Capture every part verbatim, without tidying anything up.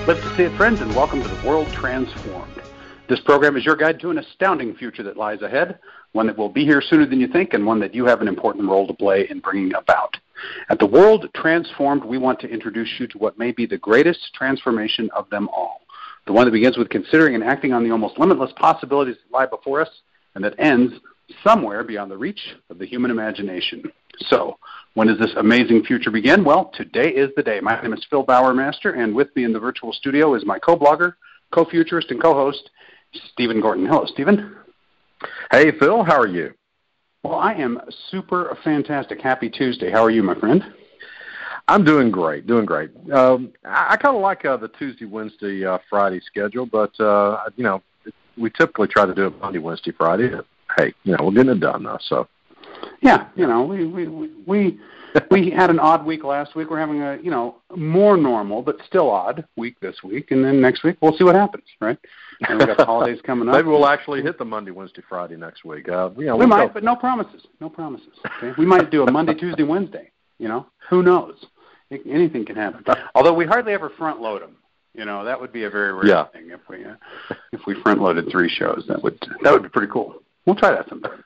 Live to see it, friends, and welcome to The World Transformed. This program is your guide to an astounding future that lies ahead, one that will be here sooner than you think, and one that you have an important role to play in bringing about. At The World Transformed, we want to introduce you to what may be the greatest transformation of them all, the one that begins with considering and acting on the almost limitless possibilities that lie before us, and that ends somewhere beyond the reach of the human imagination. So, when does this amazing future begin? Well, today is the day. My name is Phil Bowermaster, and with me in the virtual studio is my co-blogger, co-futurist, and co-host, Stephen Gorton. Hello, Stephen. Hey, Phil. How are you? Well, I am super fantastic. Happy Tuesday. How are you, my friend? I'm doing great, doing great. Um, I, I kind of like uh, the Tuesday, Wednesday, uh, Friday schedule, but, uh, you know, we typically try to do it Monday, Wednesday, Friday. Hey, you know, we're getting it done now, so. Yeah, you know, we we we we had an odd week last week. We're having a, you know, more normal but still odd week this week, and then next week we'll see what happens, right? And we've got the holidays coming up. Maybe we'll actually hit the Monday, Wednesday, Friday next week. Uh, you know, we we'll might, go. But no promises. No promises. Okay? We might do a Monday, Tuesday, Wednesday. You know, who knows? It, anything can happen. Although we hardly ever front load them. You know, that would be a very rare yeah. thing if we uh, if we front loaded three shows. That would that would be pretty cool. We'll try that sometime.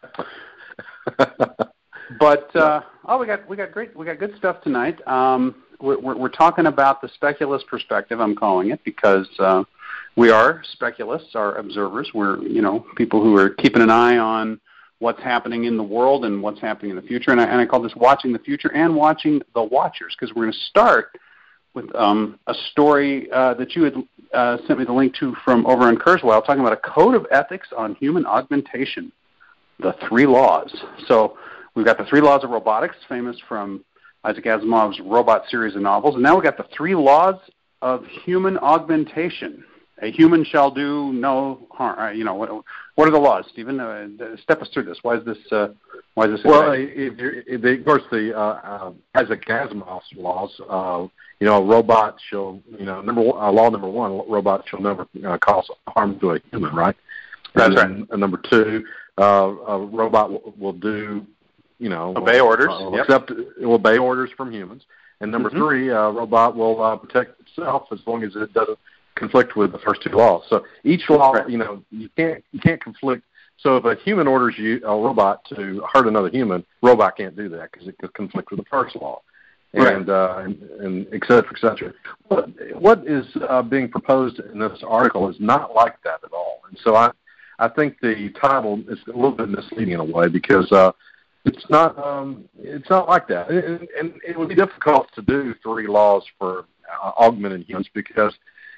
But uh, oh, we got we got great we got good stuff tonight. Um, we're, we're we're talking about the speculist perspective. I'm calling it because uh, we are speculists, are observers. We're you know people who are keeping an eye on what's happening in the world and what's happening in the future. And I, and I call this watching the future and watching the watchers, because we're going to start with um, a story uh, that you had uh, sent me the link to from over in Kurzweil, talking about a code of ethics on human augmentation, the three laws. So we've got the three laws of robotics, famous from Isaac Asimov's Robot series of novels, and now we've got the three laws of human augmentation. A human shall do no harm. Uh, you know, what, what are the laws, Stephen? Uh, step us through this. Why is this? Uh, why is this? Well, it, it, it, of course, the uh, uh, Isaac Asimov's laws. Uh, you know, a robot shall. You know, number one, uh, law number one: robot shall never uh, cause harm to a human. Right. That's and right. Then, uh, number two, uh, a robot will, will do. You know, obey orders. Uh, yep. Accept, it will obey orders from humans. And number mm-hmm. three, a uh, robot will uh, protect itself as long as it doesn't conflict with the first two laws. So each law, right. you know, you can't you can't conflict. So if a human orders you a robot to hurt another human, robot can't do that because it could conflict with the first law, and right. uh, and, and et cetera, et cetera. What what is uh, being proposed in this article is not like that at all. And so I I think the title is a little bit misleading in a way because. Uh, It's not. Um, it's not like that, and, and it would be difficult to do three laws for uh, augmented humans because,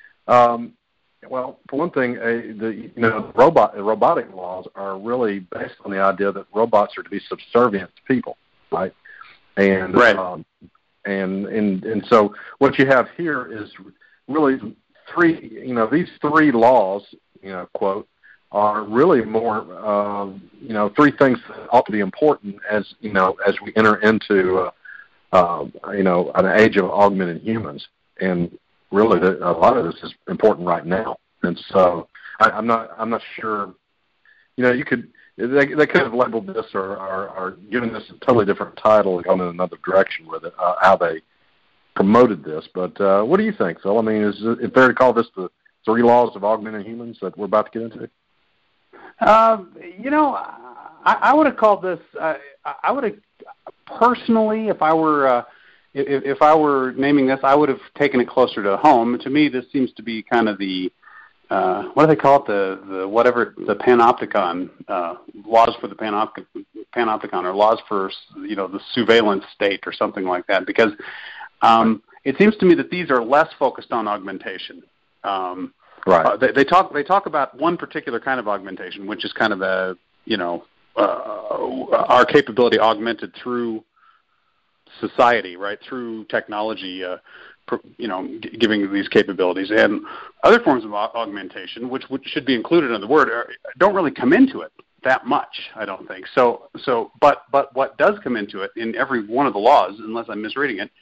um, well, for one thing, uh, the you know robot the robotic laws are really based on the idea that robots are to be subservient to people, right? And right. Um, and and and so what you have here is really three. You know, these three laws. You know, quote. Are really more, um, you know, three things that ought to be important as, you know, as we enter into, uh, uh, you know, an age of augmented humans. And really, the, a lot of this is important right now. And so I, I'm not, I'm not sure, you know, you could, they, they could have labeled this or, or, or given this a totally different title, gone in another direction with it, uh, how they promoted this. But uh, what do you think, Phil? I mean, is it fair to call this the three laws of augmented humans that we're about to get into? Uh, you know, I, I would have called this. Uh, I would have personally, if I were, uh, if, if I were naming this, I would have taken it closer to home. To me, this seems to be kind of the uh, what do they call it? The the whatever the panopticon uh, laws for the panopticon, panopticon or laws for you know the surveillance state or something like that. Because um, it seems to me that these are less focused on augmentation. Um, Right. Uh, they, they talk. They talk about one particular kind of augmentation, which is kind of a you know uh, our capability augmented through society, right? Through technology, uh, pr- you know, g- giving these capabilities, and other forms of au- augmentation, which, which should be included in the word, are, don't really come into it that much. I don't think so. So, but but what does come into it in every one of the laws, unless I'm misreading it,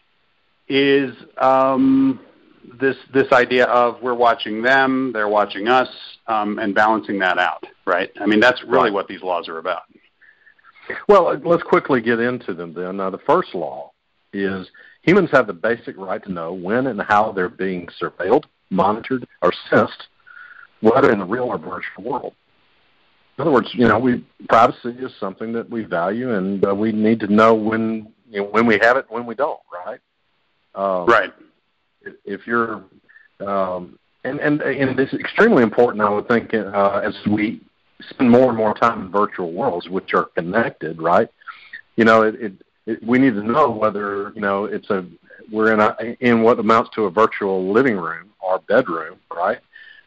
is um, this this idea of we're watching them, they're watching us, um, and balancing that out, right? I mean, that's really right. what these laws are about. Well, let's quickly get into them then. Now, the first law is humans have the basic right to know when and how they're being surveilled, monitored, or sensed, whether in the real or virtual world. In other words, you know, we privacy is something that we value, and uh, we need to know when you know, when we have it, when we don't, right? Um, right. If, if you're, um, and, and and it's extremely important, I would think, uh, as we spend more and more time in virtual worlds, which are connected, right? You know, it, it, it we need to know whether you know it's a we're in a in what amounts to a virtual living room or bedroom, right?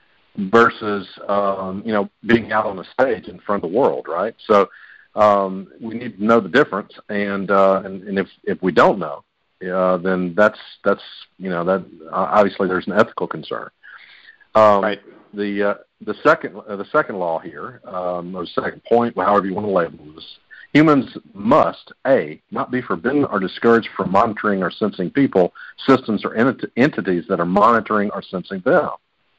Versus, um, you know, being out on the stage in front of the world, right? So um, we need to know the difference, and uh, and, and if, if we don't know, uh, then that's that's you know that uh, obviously there's an ethical concern. Um, right. The uh, the second uh, the second law here, um, or the second point, however you want to label this, humans must a not be forbidden or discouraged from monitoring or sensing people, systems, or ent- entities that are monitoring or sensing them.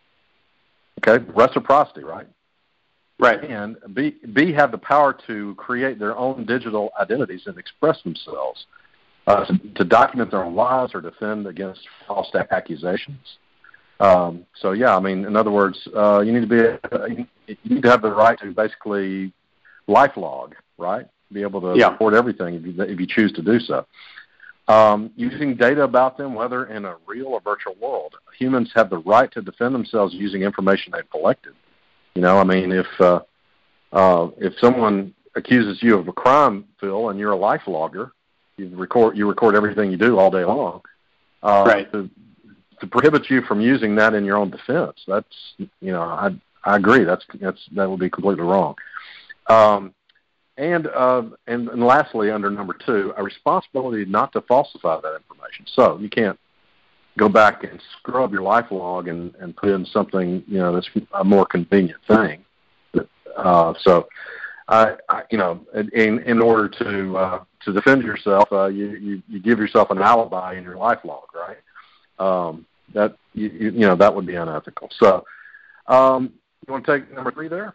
Okay, reciprocity, right? Right. And B, B have the power to create their own digital identities and express themselves, uh, to, to document their own lives or defend against false accusations. Um, so, yeah, I mean, in other words, uh, you need to be, uh, you need to have the right to basically life log, right? Be able to yeah. report everything if you, if you choose to do so. Um, using data about them, whether in a real or virtual world, humans have the right to defend themselves using information they've collected. You know, I mean, if uh, uh, if someone accuses you of a crime, Phil, and you're a life logger, you record you record everything you do all day long. Uh, right. To, to prohibit you from using that in your own defense, that's you know, I I agree. That's that's that would be completely wrong. Um, And, uh, and and lastly, under number two, a responsibility not to falsify that information. So you can't go back and scrub your life log and, and put in something, you know, that's a more convenient thing. Uh, so, I, I, you know, in in order to uh, to defend yourself, uh, you, you you give yourself an alibi in your life log, right? Um, that you, you know that would be unethical. So, um, you want to take number three there?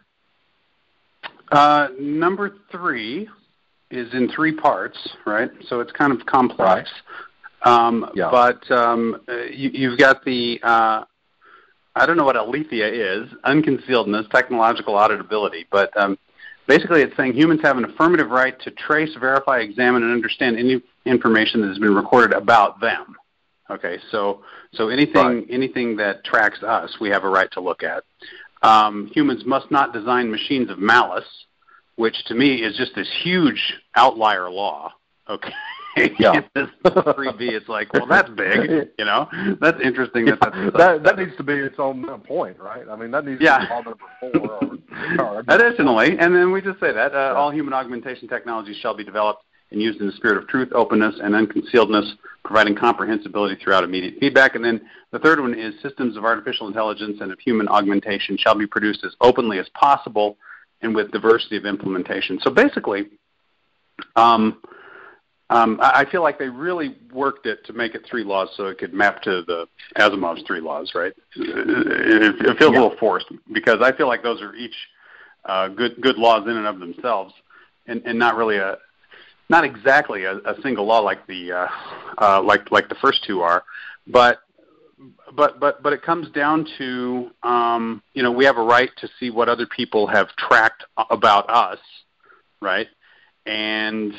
Uh, number three is in three parts, right? So it's kind of complex. Right. Um, yeah. But um, you, you've got the, uh, I don't know what aletheia is, unconcealedness, technological auditability, but um, basically it's saying humans have an affirmative right to trace, verify, examine, and understand any information that has been recorded about them. Okay, so so anything right. anything that tracks us, we have a right to look at. Um, humans must not design machines of malice, which to me is just this huge outlier law. Okay. Yeah. This three B, it's like, well, that's big, you know? That's interesting. That, that's, that, that needs to be its own point, right? I mean, that needs yeah. to be law number four. Or, or Additionally, and then we just say that, uh, yeah. all human augmentation technologies shall be developed and used in the spirit of truth, openness, and unconcealedness, providing comprehensibility throughout immediate feedback. And then the third one is systems of artificial intelligence and of human augmentation shall be produced as openly as possible and with diversity of implementation. So basically, um, um, I feel like they really worked it to make it three laws so it could map to the Asimov's three laws, right? It, it feels yeah. a little forced because I feel like those are each uh, good good laws in and of themselves and, and not really a Not exactly a, a single law like the uh, uh, like like the first two are, but but but but it comes down to um, you know we have a right to see what other people have tracked about us, right? And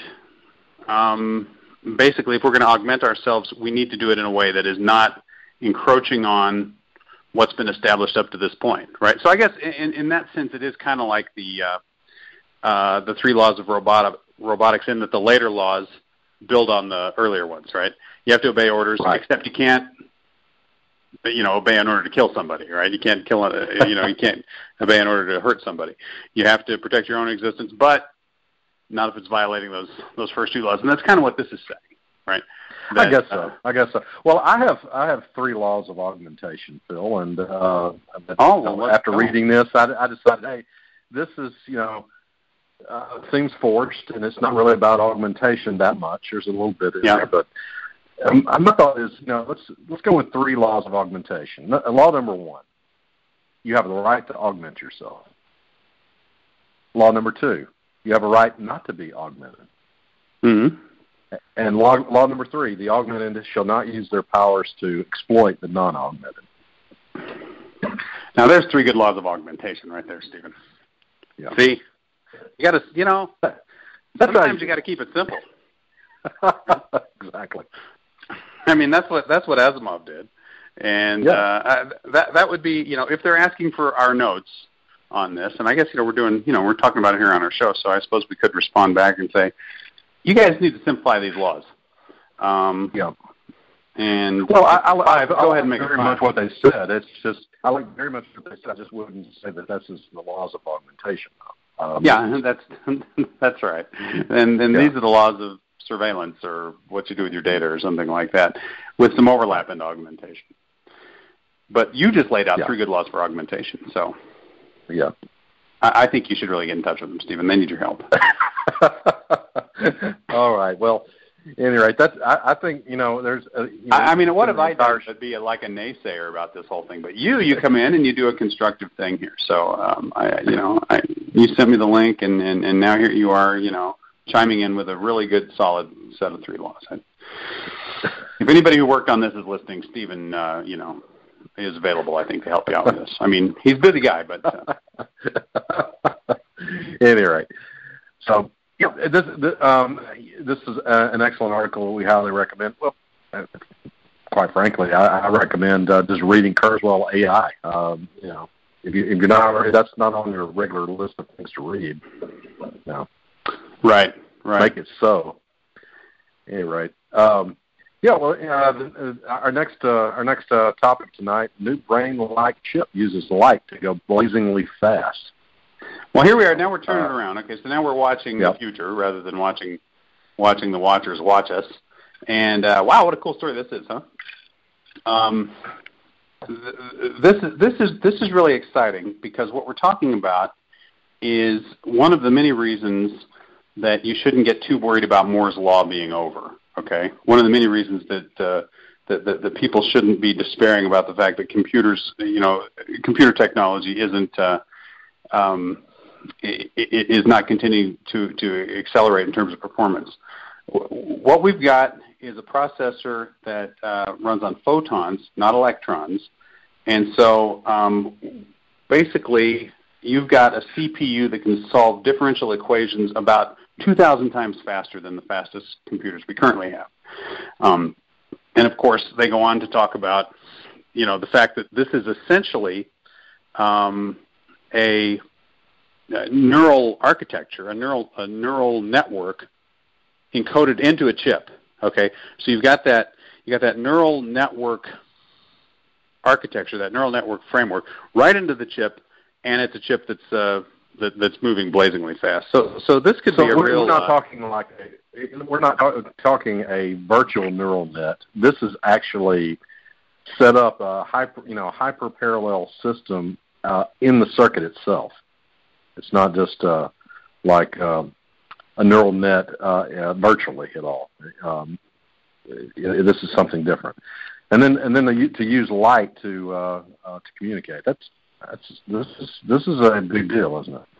um, basically, if we're going to augment ourselves, we need to do it in a way that is not encroaching on what's been established up to this point, right? So I guess in, in that sense, it is kind of like the uh, uh, the three laws of robotics. robotics in that the later laws build on the earlier ones, right? You have to obey orders, right. except you can't, you know, obey in order to kill somebody, right? You can't kill, a, you know, you can't obey in order to hurt somebody. You have to protect your own existence, but not if it's violating those those first two laws. And that's kind of what this is saying, right? That, I guess so. Uh, I guess so. Well, I have I have three laws of augmentation, Phil, and uh, oh, well, after go. reading this, I, I decided, hey, this is, you know, Uh, seems forced, and it's not really about augmentation that much. There's a little bit in yeah. there, but um, my thought is, you know, let's let's go with three laws of augmentation. Law number one: you have the right to augment yourself. Law number two: you have a right not to be augmented. Mm-hmm. And law, law number three, the augmented shall not use their powers to exploit the non-augmented. Now, there's three good laws of augmentation right there, Stephen. Yeah. See, you got to, you know, That's sometimes right. you got to keep it simple. Exactly. I mean, that's what that's what Asimov did, and Yeah. uh, that that would be, you know, if they're asking for our notes on this, and I guess, you know, we're doing, you know, we're talking about it here on our show, so I suppose we could respond back and say, you guys need to simplify these laws. Um, Yeah. And Well, I, I, I, go I ahead like and make very it much fine. what they said. It's just I like very much what they said. I just wouldn't say that that's just the laws of augmentation. Um, Yeah, that's that's right. And and Yeah. these are the laws of surveillance, or what you do with your data, or something like that, with some overlap in augmentation. But you just laid out Yeah. three good laws for augmentation, so Yeah. I, I think you should really get in touch with them, Stephen. They need your help. All right. Well, at any rate, that's I, I think you know there's. A, you know, I, I mean, what have I entire- done to be a, like a naysayer about this whole thing? But you, you come in and you do a constructive thing here. So, um, I, you know, I, you sent me the link, and, and, and now here you are, you know, chiming in with a really good, solid set of three laws. I, if anybody who worked on this is listening, Stephen, uh, you know, is available, I think, to help you out with this. I mean, he's a busy guy, but. Uh, At any rate, so. Yeah, this this, um, this is uh, an excellent article we highly recommend. Well, uh, quite frankly, I, I recommend uh, just reading Kurzweil A I. Um, you know, if, you, if you're not already, that's not on your regular list of things to read. You know, right, right. Make it so. Anyway, um, yeah. Well, uh, our next uh, our next uh, topic tonight: new brain-like chip uses light to go blazingly fast. Well, here we are. Now we're turning Uh, it around. Okay, so now we're watching yep. the future rather than watching watching the watchers watch us. And uh, wow, what a cool story this is, huh? Um, th- this is this is this is really exciting, because what we're talking about is one of the many reasons that you shouldn't get too worried about Moore's law being over. Okay, one of the many reasons that. Uh, That, that, that people shouldn't be despairing about the fact that computers, you know, computer technology isn't uh, um, is not continuing to, to accelerate in terms of performance. What we've got is a processor that uh, runs on photons, not electrons. And so um, basically you've got a C P U that can solve differential equations about two thousand times faster than the fastest computers we currently have. Um, and, of course, they go on to talk about, you know, the fact that this is essentially um, a Uh, neural architecture, a neural a neural network encoded into a chip. Okay, so you've got that you got that neural network architecture, that neural network framework, right into the chip, and it's a chip that's uh, that, that's moving blazingly fast. So so this could so be a we're, real. We're not uh, talking like a, we're not talking a virtual neural net. This is actually set up a hyper you know hyper parallel system uh, in the circuit itself. It's not just uh, like um, a neural net uh, uh, virtually at all. Um, it, this is something different. And then, and then the, to use light to uh, uh, to communicate. That's that's this is this is a big deal, isn't it?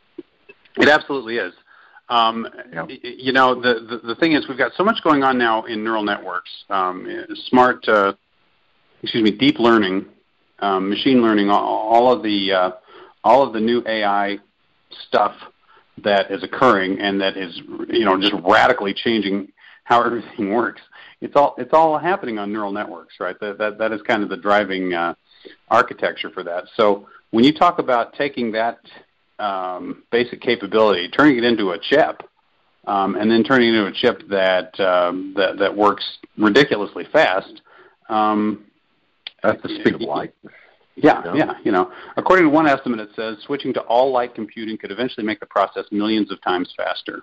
It absolutely is. Um, Yeah. You know, the, the the thing is, we've got so much going on now in neural networks, um, smart, uh, excuse me, deep learning, um, machine learning, all, all of the uh, all of the new A I stuff that is occurring and that is, you know, just radically changing how everything works. It's all it's all happening on neural networks, right? That that, that is kind of the driving uh, architecture for that. So when you talk about taking that um, basic capability, turning it into a chip, um, and then turning it into a chip that um, that that works ridiculously fast, um, That's the speed of light. Yeah, yeah, yeah, you know. According to one estimate, it says switching to all light computing could eventually make the process millions of times faster.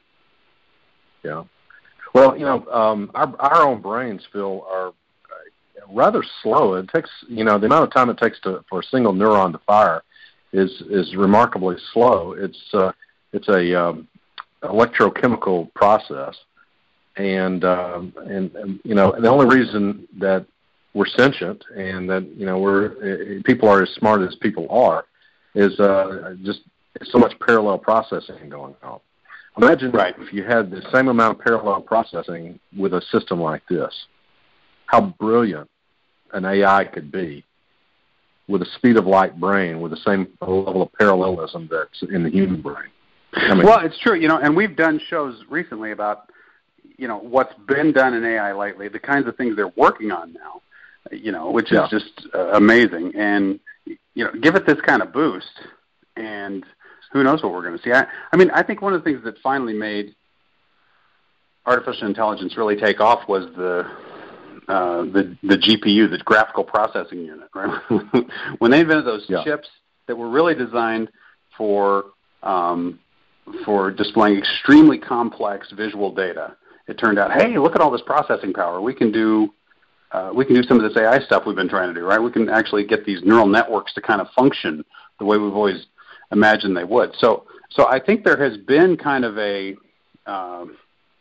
Yeah. Well, you know, um, our our own brains, Phil, are rather slow. It takes, you know, the amount of time it takes to for a single neuron to fire is is remarkably slow. It's uh, it's a um, electrochemical process, and, um, and and you know, the only reason that we're sentient and that, you know, we're uh, people are as smart as people are is uh, just so much parallel processing going on. Imagine right. if you had the same amount of parallel processing with a system like this. How brilliant an A I could be with a speed of light brain with the same level of parallelism that's in the human brain. I mean, well, it's true, you know, and we've done shows recently about, you know, what's been done in A I lately, the kinds of things they're working on now, you know, which is yeah. just uh, amazing. And, you know, give it this kind of boost, and who knows what we're going to see. I, I mean, I think one of the things that finally made artificial intelligence really take off was the uh, the, the G P U, the graphical processing unit, right? When they invented those yeah. chips that were really designed for um, for displaying extremely complex visual data, it turned out, hey, look at all this processing power. We can do uh, we can do some of this A I stuff we've been trying to do, right? We can actually get these neural networks to kind of function the way we've always imagined they would. So, so I think there has been kind of a um,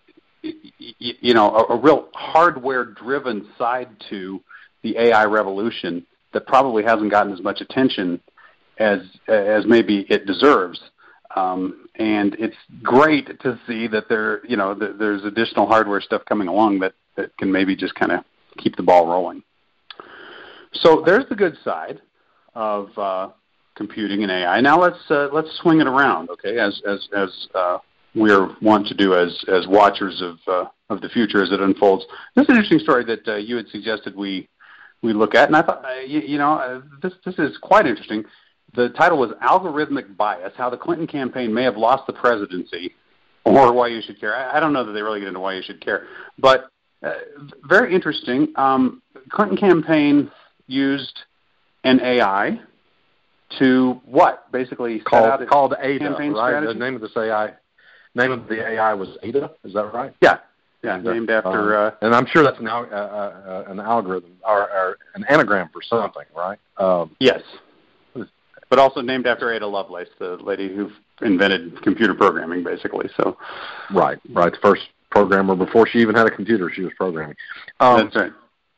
you know, a, a real hardware-driven side to the A I revolution that probably hasn't gotten as much attention as as maybe it deserves. Um, and it's great to see that there, you know, th- there's additional hardware stuff coming along that, that can maybe just kind of keep the ball rolling. So there's the good side of uh, computing and A I. Now let's uh, let's swing it around, okay? As as as uh, we're want to do as as watchers of uh, of the future as it unfolds. This is an interesting story that uh, you had suggested we we look at, and I thought uh, you, you know uh, this this is quite interesting. The title was "Algorithmic Bias: How the Clinton Campaign May Have Lost the Presidency, or Why You Should Care." I, I don't know that they really get into why you should care, but uh, very interesting. Um, Clinton campaign used an A I to what? Basically, called set out called Ada, campaign right? strategy? The name of this A I. Name of the A I was Ada. Is that right? Yeah, yeah, named after. Um, uh, and I'm sure that's an al- uh, uh, an algorithm or, or an anagram for something, right? Um, yes, but also named after Ada Lovelace, the lady who invented computer programming, basically. So, right, right. The first programmer before she even had a computer, she was programming. Um, that's right.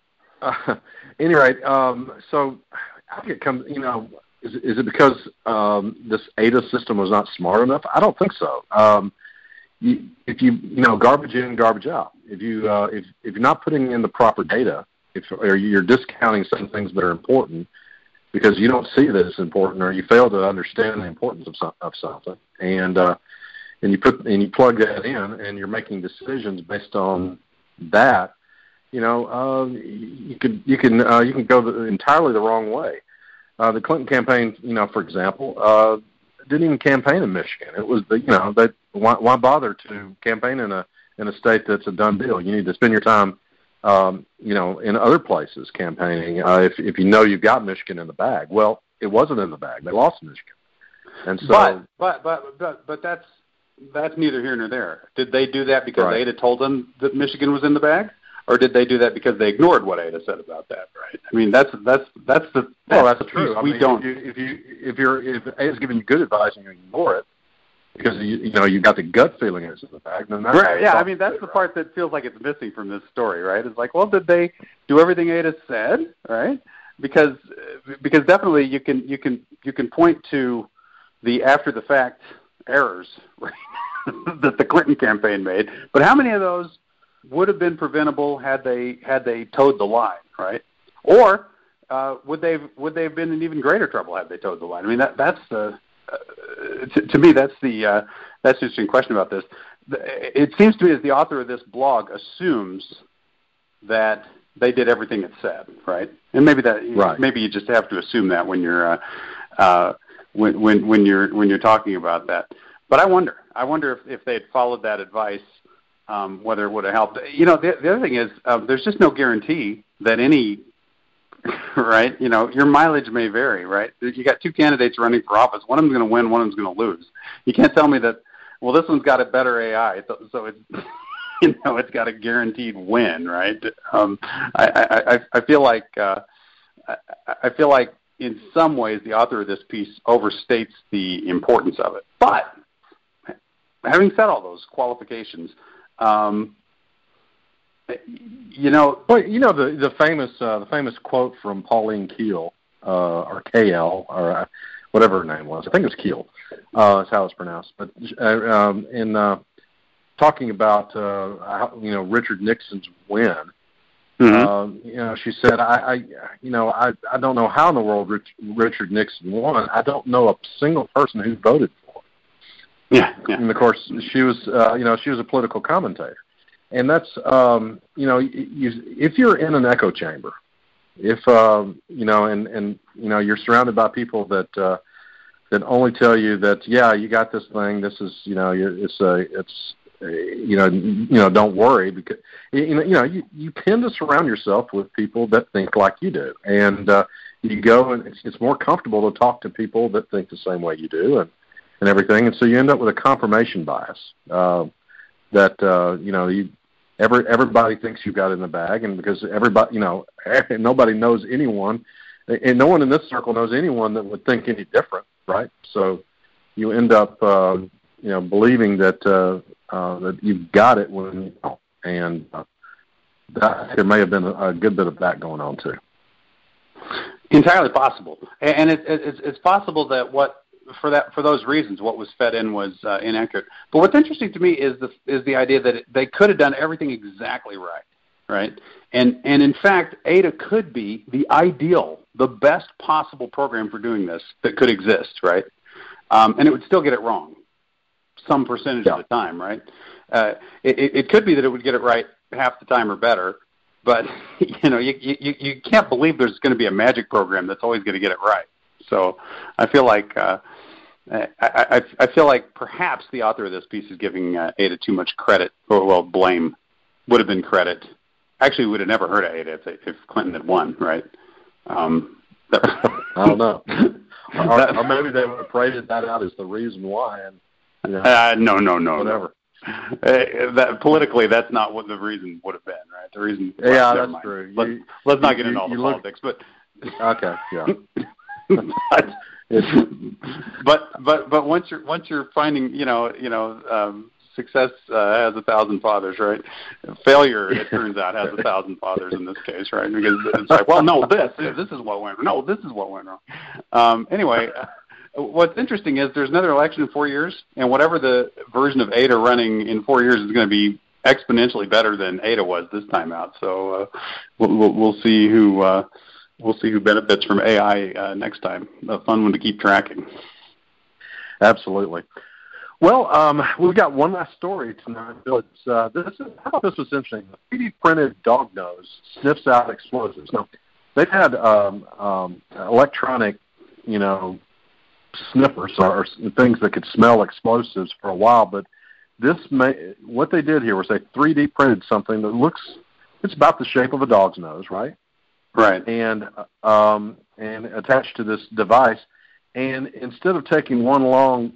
Uh, any rate, um, so how did it come? You know, is is it because um, this Ada system was not smart enough? I don't think so. Um, You, if you you know garbage in, garbage out. If you uh, if if you're not putting in the proper data, if or you're discounting some things that are important because you don't see that it's important, or you fail to understand the importance of some, of something, and uh, and you put and you plug that in, and you're making decisions based on that, you know, uh, you could you can uh, you can go the, entirely the wrong way. Uh, the Clinton campaign, you know, for example. Uh, didn't even campaign in Michigan. It was the, you know, that why, why bother to campaign in a in a state that's a done deal? You need to spend your time, um, you know, in other places campaigning. Uh, if if you know you've got Michigan in the bag, well, it wasn't in the bag. They lost Michigan, and so. But but but but but that's that's neither here nor there. Did they do that because right. Ada told them that Michigan was in the bag? Or did they do that because they ignored what Ada said about that? Right. I mean, that's that's that's the well, that's, that's true. I we mean, don't. If you if you if you're if Ada's giving you good advice and you ignore it because you you know you got the gut feeling it's in the bag, then that's right. Yeah. I mean, that's the part that feels like it's missing from this story, right? It's like, well, did they do everything Ada said, right? Because because definitely you can you can you can point to the after the fact errors, right, that the Clinton campaign made, but how many of those would have been preventable had they had they towed the line, right? Or uh, would they would they have been in even greater trouble had they towed the line? I mean, that that's the uh, to, to me that's the uh, that's the interesting question about this. It seems to me as the author of this blog assumes that they did everything it said, right? And maybe that right. maybe you just have to assume that when you're uh, uh, when when when you're when you're talking about that. But I wonder, I wonder if, if they had followed that advice. Um, whether it would have helped. You know, the, the other thing is uh, there's just no guarantee that any, right, you know, your mileage may vary, right? You got two candidates running for office. One of them's going to win, one of them's going to lose. You can't tell me that, well, this one's got a better A I, so, so it's, you know, it's got a guaranteed win, right? Um, I, I, I feel like, uh, I, I feel like in some ways the author of this piece overstates the importance of it. But having said all those qualifications, Um, you know, well, you know the the famous uh, the famous quote from Pauline Kael uh, or K L or uh, whatever her name was. I think it was Keel. Uh, is how it's pronounced. But uh, um, in uh, talking about uh, how, you know Richard Nixon's win, mm-hmm. um, you know, she said, I, I you know, I, I don't know how in the world Rich, Richard Nixon won. I don't know a single person who voted for him. Yeah, yeah. And of course, she was, uh, you know, she was a political commentator, and that's, um, you know, you, if you're in an echo chamber, if um, you know, and and you know, you're surrounded by people that uh, that only tell you that, yeah, you got this thing. This is, you know, it's a, it's, you know, you know, don't worry, because you know, you know, you, you tend to surround yourself with people that think like you do, and uh, you go and it's, it's more comfortable to talk to people that think the same way you do, and. and everything, and so you end up with a confirmation bias uh, that uh, you know you every everybody thinks you've got it in the bag, and because everybody you know nobody knows anyone, and no one in this circle knows anyone that would think any different, right? So you end up uh, you know believing that uh, uh, that you've got it when you don't, and uh, that, there may have been a, a good bit of that going on too. Entirely possible, and it, it, it's it's possible that what. For that, for those reasons, what was fed in was uh, inaccurate. But what's interesting to me is the is the idea that it, they could have done everything exactly right, right? And and in fact, Ada could be the ideal, the best possible program for doing this that could exist, right? Um, and it would still get it wrong, some percentage yeah. of the time, right? Uh, it, it could be that it would get it right half the time or better, but you know, you you you can't believe there's going to be a magic program that's always going to get it right. So I feel like uh, I, I, I feel like perhaps the author of this piece is giving uh, Ada too much credit, or well, blame would have been credit. Actually, we would have never heard of Ada if, they, if Clinton had won, right? Um, that, I don't know. or, or maybe they would have paraded that out as the reason why. And you know, uh, no, no, no, whatever. No. Uh, that, politically, that's not what the reason would have been, right? The reason. Yeah, well, that's mind. true. Let's, you, let's not you, get into all the look, politics, but okay, yeah. but, but but but once you're once you're finding you know you know um, success uh, has a thousand fathers, right? Failure, it turns out, has a thousand fathers in this case, right? Because it's like, well, no, this this is what went wrong. No, this is what went wrong. Um, anyway, uh, what's interesting is there's another election in four years, and whatever the version of Ada running in four years is going to be exponentially better than Ada was this time out. So uh, we'll, we'll we'll see who. Uh, We'll see who benefits from A I uh, next time. A fun one to keep tracking. Absolutely. Well, um, we've got one last story tonight, Bill. It's, uh, this is, I thought this was interesting. The three D printed dog nose sniffs out explosives. Now, they've had um, um, electronic, you know, sniffers or, or things that could smell explosives for a while, but this may, what they did here was they three D printed something that looks, it's about the shape of a dog's nose, right? Right. And um, and attached to this device, and instead of taking one long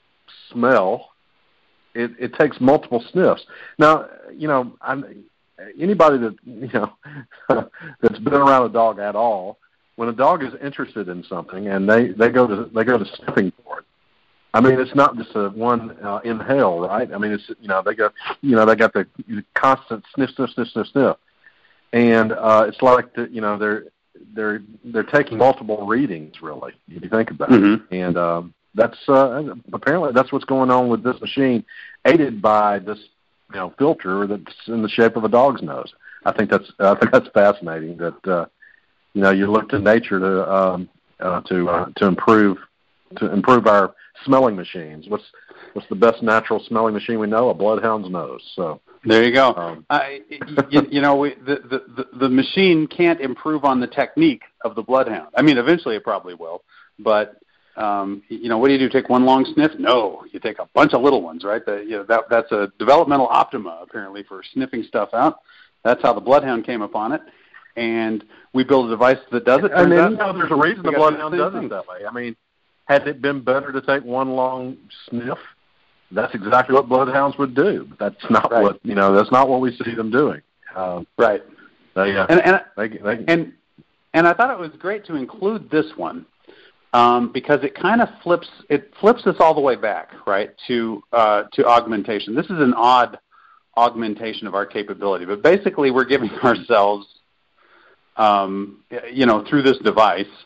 smell, it, it takes multiple sniffs. Now, you know, I'm, anybody that you know that's been around a dog at all, when a dog is interested in something and they, they go to they go to sniffing for it. I mean, it's not just a one uh, inhale, right? I mean, it's you know they got you know they got the constant sniff, sniff, sniff, sniff, sniff. And uh, it's like the, you know they're they're they're taking multiple readings, really, if you think about mm-hmm. it. And um, that's uh, apparently that's what's going on with this machine, aided by this you know filter that's in the shape of a dog's nose. I think that's I think that's fascinating. That uh, you know you look to nature to um, uh, to uh, to improve to improve our smelling machines. What's what's the best natural smelling machine we know? A bloodhound's nose. So. There you go. Um, I, you, you know, we, the, the the machine can't improve on the technique of the bloodhound. I mean, eventually it probably will, but um, you know, what do you do? Take one long sniff? No, you take a bunch of little ones, right? The, you know, that that's a developmental optima apparently for sniffing stuff out. That's how the bloodhound came upon it, and we built a device that does it. And then, out, you know, there's a reason the bloodhound does it that way. I mean, had it been better to take one long sniff? That's exactly what bloodhounds would do. But that's not right. what you know. That's not what we see them doing. Um, right. They, uh, and and, they, they, and and I thought it was great to include this one um, because it kind of flips it flips us all the way back, right, to uh, to augmentation. This is an odd augmentation of our capability, but basically we're giving ourselves, um, you know, through this device,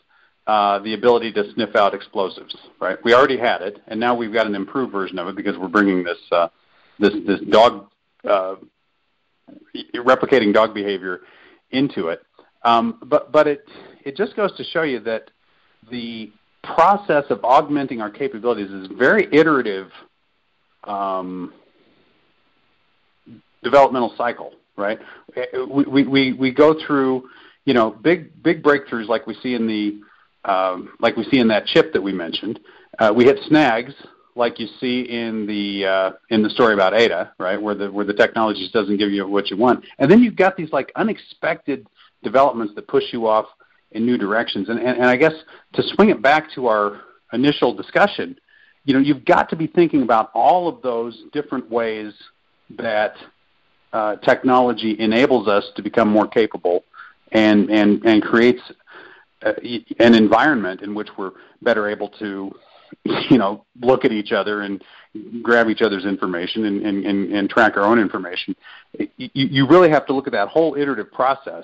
uh, the ability to sniff out explosives, right? We already had it, and now we've got an improved version of it because we're bringing this uh, this this dog uh, replicating dog behavior into it. Um, but but it it just goes to show you that the process of augmenting our capabilities is very iterative um, developmental cycle, right? We, we we go through, you know, big big breakthroughs like we see in the um, like we see in that chip that we mentioned. Uh, we hit snags like you see in the uh, in the story about Ada, right, where the where the technology just doesn't give you what you want, and then you've got these like unexpected developments that push you off in new directions. And, and, and I guess to swing it back to our initial discussion, you know, you've got to be thinking about all of those different ways that uh, technology enables us to become more capable and, and, and creates uh, an environment in which we're better able to, you know, look at each other and grab each other's information and, and, and, and track our own information. You, you really have to look at that whole iterative process,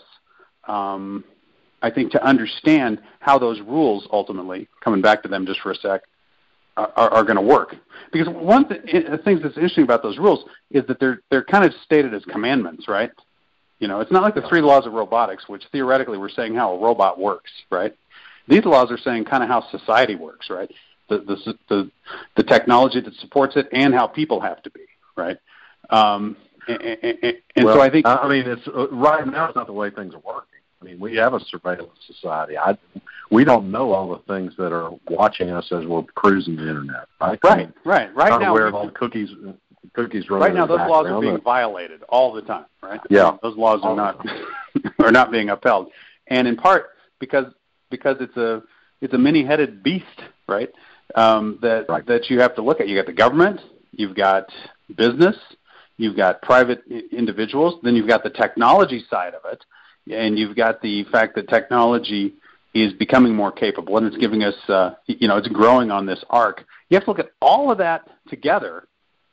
um, I think, to understand how those rules ultimately, coming back to them just for a sec, are, are going to work. Because one of the things that's interesting about those rules is that they're they're kind of stated as commandments, right? You know, it's not like the three laws of robotics, which theoretically we're saying how a robot works, right? These laws are saying kind of how society works, right? The the the, the technology that supports it and how people have to be, right? Um, and and, and well, so I think I mean, it's uh, right now it's not the way things are working. I mean, we have a surveillance society. I, we don't know all the things that are watching us as we're cruising the internet, right? Right, I mean, right. Right now, aware of all the cookies, cookies running. Right now, those laws are background. being violated all the time, right? Yeah, I mean, those laws are not are not being upheld, and in part because because it's a it's a many-headed beast, right? Um, that right. that you have to look at. You got the government, you've got business, you've got private individuals, then you've got the technology side of it. And you've got the fact that technology is becoming more capable, and it's giving us, uh, you know, it's growing on this arc. You have to look at all of that together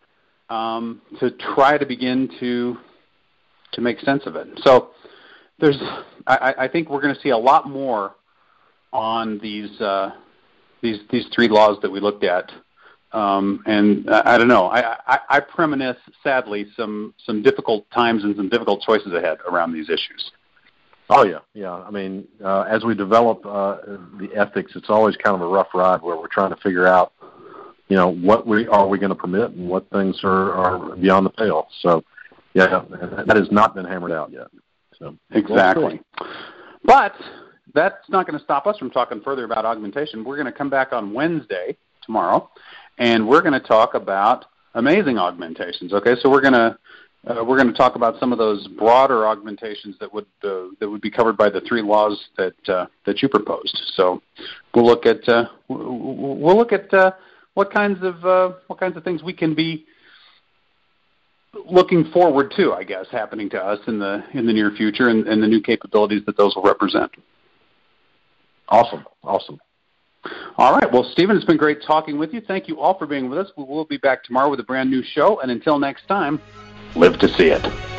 um, to try to begin to to make sense of it. So there's, I, I think we're going to see a lot more on these uh, these these three laws that we looked at. Um, and I, I don't know. I, I, I premonish, sadly, some some difficult times and some difficult choices ahead around these issues. Oh, yeah, yeah. I mean, uh, as we develop uh, the ethics, it's always kind of a rough ride where we're trying to figure out, you know, what we are we going to permit and what things are, are beyond the pale. So, yeah, that has not been hammered out yet. So exactly. But that's not going to stop us from talking further about augmentation. We're going to come back on Wednesday, tomorrow, and we're going to talk about amazing augmentations. Okay, so we're going to Uh, we're going to talk about some of those broader augmentations that would uh, that would be covered by the three laws that uh, that you proposed. So we'll look at uh, we'll look at uh, what kinds of uh, what kinds of things we can be looking forward to, I guess, happening to us in the in the near future, and, and the new capabilities that those will represent. Awesome, awesome. All right. Well, Stephen, it's been great talking with you. Thank you all for being with us. We will be back tomorrow with a brand new show, and until next time, live to see it.